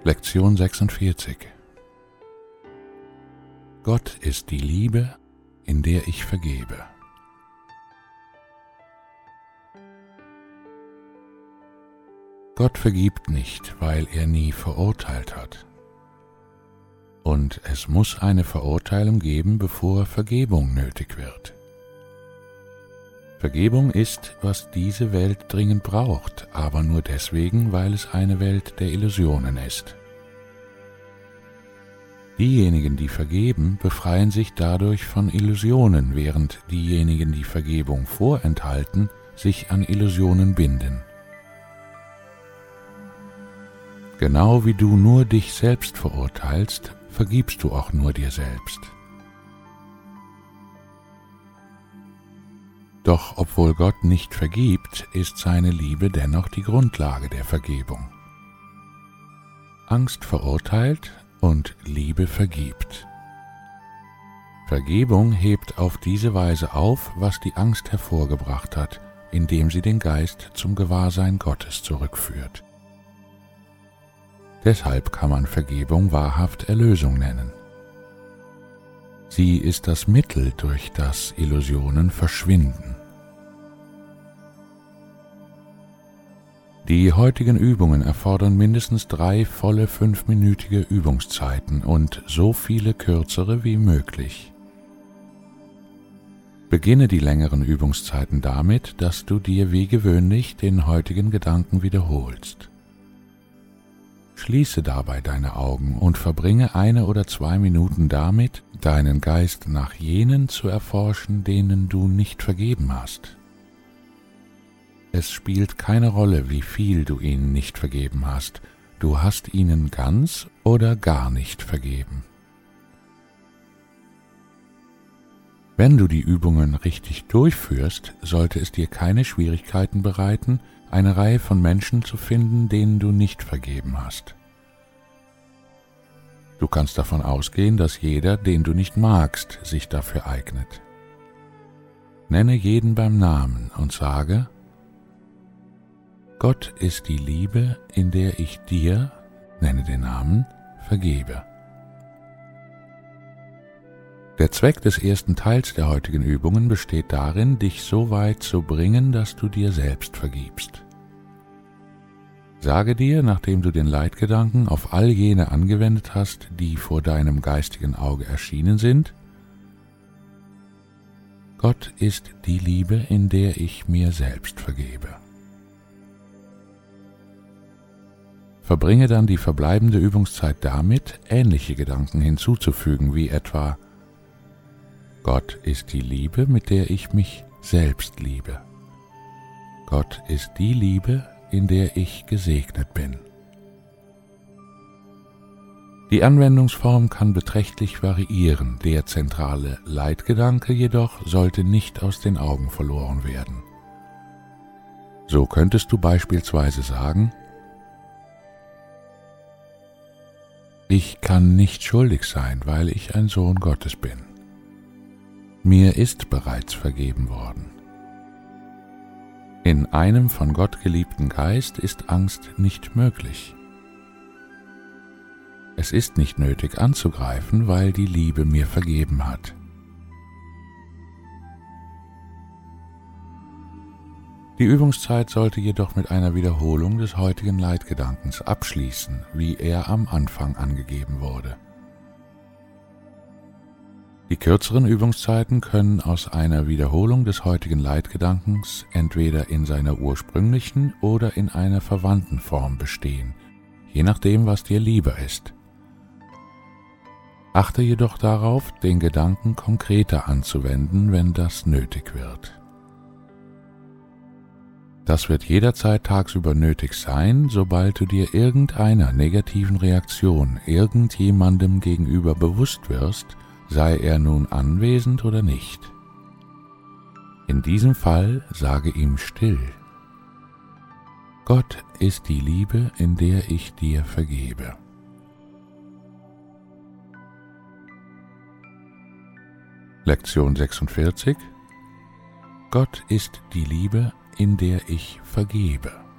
Lektion 46. Gott ist die Liebe, in der ich vergebe. Gott vergibt nicht, weil er nie verurteilt hat. Und es muss eine Verurteilung geben, bevor Vergebung nötig wird. Vergebung ist, was diese Welt dringend braucht, aber nur deswegen, weil es eine Welt der Illusionen ist. Diejenigen, die vergeben, befreien sich dadurch von Illusionen, während diejenigen, die Vergebung vorenthalten, sich an Illusionen binden. Genau wie du nur dich selbst verurteilst, vergibst du auch nur dir selbst. Doch obwohl Gott nicht vergibt, ist seine Liebe dennoch die Grundlage der Vergebung. Angst verurteilt und Liebe vergibt. Vergebung hebt auf diese Weise auf, was die Angst hervorgebracht hat, indem sie den Geist zum Gewahrsein Gottes zurückführt. Deshalb kann man Vergebung wahrhaft Erlösung nennen. Sie ist das Mittel, durch das Illusionen verschwinden. Die heutigen Übungen erfordern mindestens 3 volle 5-minütige Übungszeiten und so viele kürzere wie möglich. Beginne die längeren Übungszeiten damit, dass du dir wie gewöhnlich den heutigen Gedanken wiederholst. Schließe dabei deine Augen und verbringe 1 oder 2 Minuten damit, deinen Geist nach jenen zu erforschen, denen du nicht vergeben hast. Es spielt keine Rolle, wie viel du ihnen nicht vergeben hast, du hast ihnen ganz oder gar nicht vergeben. Wenn du die Übungen richtig durchführst, sollte es dir keine Schwierigkeiten bereiten, eine Reihe von Menschen zu finden, denen du nicht vergeben hast. Du kannst davon ausgehen, dass jeder, den du nicht magst, sich dafür eignet. Nenne jeden beim Namen und sage: Gott ist die Liebe, in der ich dir, nenne den Namen, vergebe. Der Zweck des ersten Teils der heutigen Übungen besteht darin, dich so weit zu bringen, dass du dir selbst vergibst. Sage dir, nachdem du den Leitgedanken auf all jene angewendet hast, die vor deinem geistigen Auge erschienen sind: Gott ist die Liebe, in der ich mir selbst vergebe. Verbringe dann die verbleibende Übungszeit damit, ähnliche Gedanken hinzuzufügen, wie etwa: Gott ist die Liebe, mit der ich mich selbst liebe. Gott ist die Liebe, in der ich gesegnet bin. Die Anwendungsform kann beträchtlich variieren, der zentrale Leitgedanke jedoch sollte nicht aus den Augen verloren werden. So könntest du beispielsweise sagen: Ich kann nicht schuldig sein, weil ich ein Sohn Gottes bin. Mir ist bereits vergeben worden. In einem von Gott geliebten Geist ist Angst nicht möglich. Es ist nicht nötig anzugreifen, weil die Liebe mir vergeben hat. Die Übungszeit sollte jedoch mit einer Wiederholung des heutigen Leitgedankens abschließen, wie er am Anfang angegeben wurde. Die kürzeren Übungszeiten können aus einer Wiederholung des heutigen Leitgedankens entweder in seiner ursprünglichen oder in einer verwandten Form bestehen, je nachdem, was dir lieber ist. Achte jedoch darauf, den Gedanken konkreter anzuwenden, wenn das nötig wird. Das wird jederzeit tagsüber nötig sein, sobald du dir irgendeiner negativen Reaktion irgendjemandem gegenüber bewusst wirst, sei er nun anwesend oder nicht. In diesem Fall sage ihm still: Gott ist die Liebe, in der ich dir vergebe. Lektion 46. Gott ist die Liebe, in der ich vergebe.